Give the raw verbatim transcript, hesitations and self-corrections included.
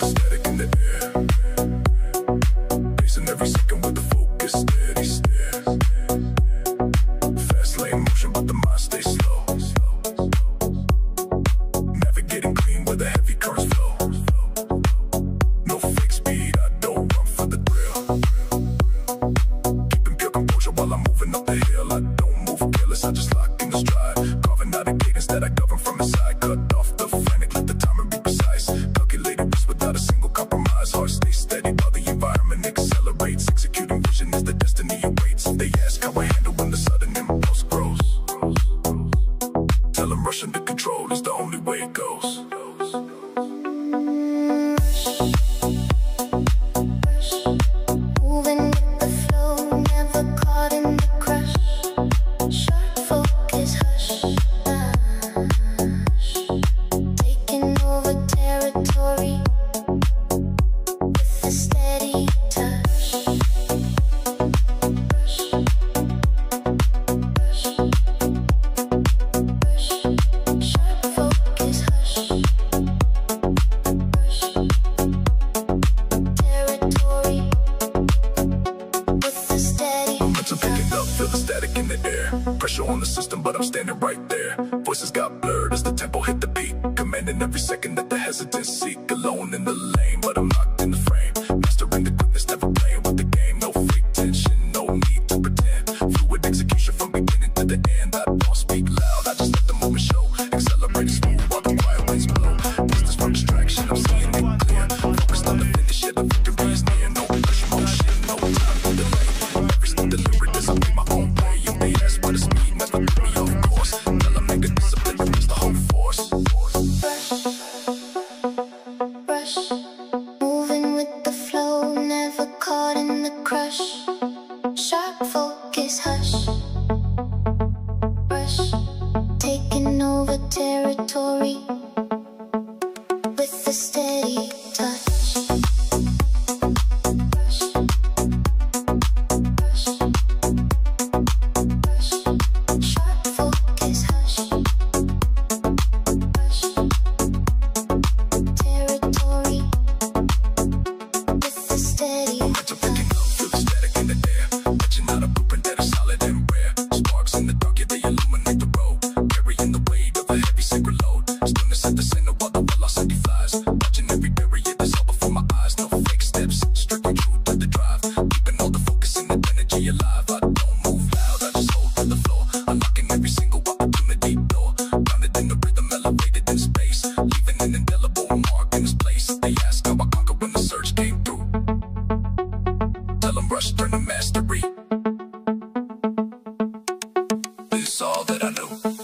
static in the air, pacing every second with the focus, steady stare. Fast lane motion, but the mind stays slow. Navigating clean where the heavy currents flow. No fake speed, I don't run for the thrill. Keeping pure composure while I'm moving up the hill. I don't move careless, I just lock in the stride. Carving out a cadence that I govern from inside. Cut off the frantic, let the timing be precise. Calculated risk without a single compromise. Heart stays steady while the environment accelerates. Executing vision is the destiny awaits. They ask how I handle when the sudden impulse grows. Tell them rushing to control is the only way it goes. Moving with the flow, never caught in the crush. Sharp focus, hush, hush. Taking over territory with a steady touch. Brush, brush, brush. Sharp focus, hush, brush. Territory with a steady Momentum picking up, feel the static in the air. Pressure on the system, but I'm standing right there. Voices got blurred as the tempo hit the beat. Commanding every second that the hesitance seek. Alone in the lane, but I'm locked in the frame. Mastering the quickness, never playing with the game. No fake tension, no need to pretend. Fluid execution from beginning to the end. I don't speak loud, I just let the moment show. Accelerating smooth while the quiet winds blow. Distance from distraction, I'm seeing it clear. Focused on the finish, yeah, the victory is near. No push motion, no time to delay. Every step delivered is I made my own way. If they ask why the speed never threw me off course, tell them make a discipline that brings the whole force. brush, brush. Moving with the flow, never caught in the crush. Sharp focus, hush, brush. Taking over territory with a steady touch. Brush, brush, brush. Sharp focus, hush, brush. Territory with a steady Momentum picking up, feel the static in the air. Touching out a blueprint that is solid and rare. Sparks in the dark, yeah, they illuminate the road. Carrying the weight of a heavy sacred load. Stillness at the center while the velocity flies. Watching every barrier dissolve before my eyes. No fake steps, strictly true to the drive. Keeping all the focus and the energy alive. I don't move loud, I just hold to the floor. Unlocking every single opportunity door. Grounded in the rhythm, elevated in space. Leaving an indelible mark in this place. They ask how I conquered when the surge came through. Tell them rush, turn to mastery. This is all that I know.